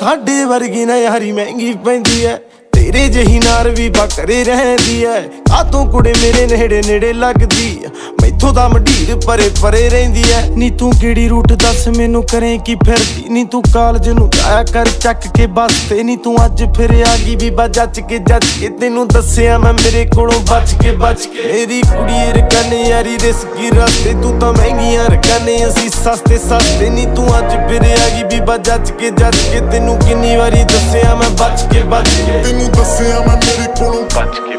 ਸਾਡੇ ਵਰਗੀ ਨਾ ਯਾਰੀ ਮਹਿੰਗੀ ਪੈਂਦੀ ਐ तेरे जही नार भी बकरे रहंदी है आ तू कुड़े मेरे नेड़े नेड़े लगदी मैथों दा मंडीर परे परे रहिंदी है नी तू केड़ी रूट दस मैनू करे की फिरदी नी तू कालज नू जाया कर चक के बस ते नी तू अज फिर आ गई भी जच के तेनू दस्सिया मैं मेरे कोलों बच के मेरी कुड़ी रकाने यारी रिस्की रास्ते तू तां महंगियां रकाने असी सस्ते सस्ते नी तू अज फिर आ गई भी जच के तेनू किन्नी वारी दस्सिया मैं बच के तेनू दस्सिया मैं मेरे कोलों बच के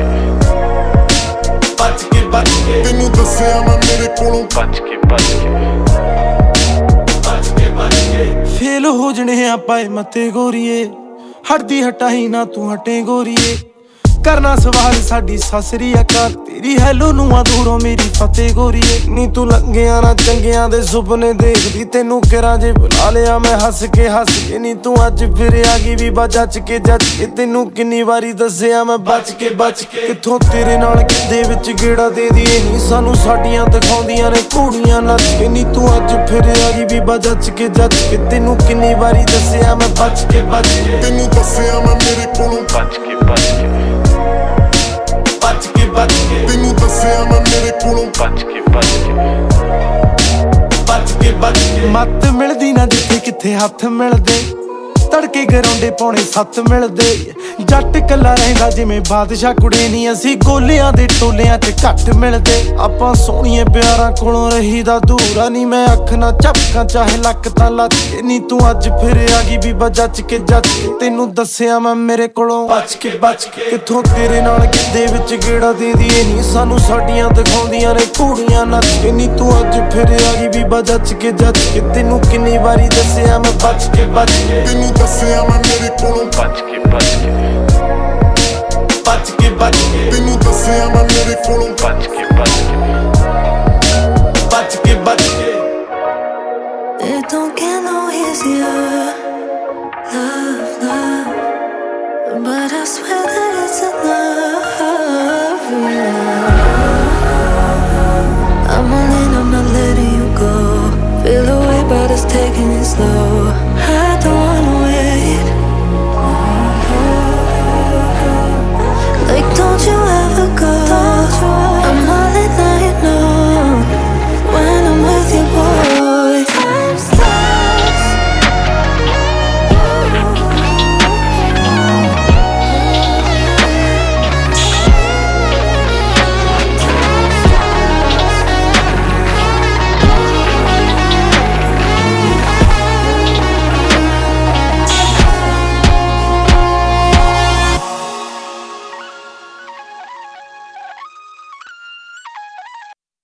तेनू दस्सिया मैं मेरे कोलों बच के फेल हो जने आपाए मते गोरीए हटदी हटाई ना तू हटे गोरीए करना सवाल साडी ससरी अकाल तेरी हैलो नू आ दूरों मेरी फतेह गोरीए नी तू लंघिया ना चंगियां दे सुपने देखदी तेनू किरां जे बुला लिया मैं हस के नी तू अज फिर आ गई भी जच के तेनू किन्नी वारी दस्सिया मैं बच के किथों तेरे नाल किदे विच गेड़ा दे दिए नी सानू साडियां दिखाउंदियां ने घोड़ियां नच के नी तू अज फिर आ गई भी जच के तेनू किन्नी वारी दस्सिया मैं बच के तेनू दस्सिया मैं मेरे कोलों बच के तेनू दस्सिया मैं मेरे कोलों बच के मत मिलदी ना जिथे किथे हथ मिलदे तड़के गराउंडे पौने 7 मिलदे जट कला रहिंदा जिवें बादशाह कुड़े नी असी गोलियां दे टोलियां च घट मिलदे आपां सोहणिए प्यारां कोलों रहीदा दूरा नी मैं अख ना झपकां चाहे लक तां लच के नी तू अज फिर आ गई भी जच के तेनू दस्सिया मैं मेरे कोलों बच के किथों तेरे नाल किदे विच गेड़ा दे दिए नी सानू साडियां दिखाउंदियां ने घोड़ियां नच के नी तू अज फिर आ गई भी जच के तेनू किन्नी वारी दस्सिया मैं बच के तेनू दस्सिया मैं मेरे कोलों बच के तेनू दस्सिया मैं मेरे कोलों बच के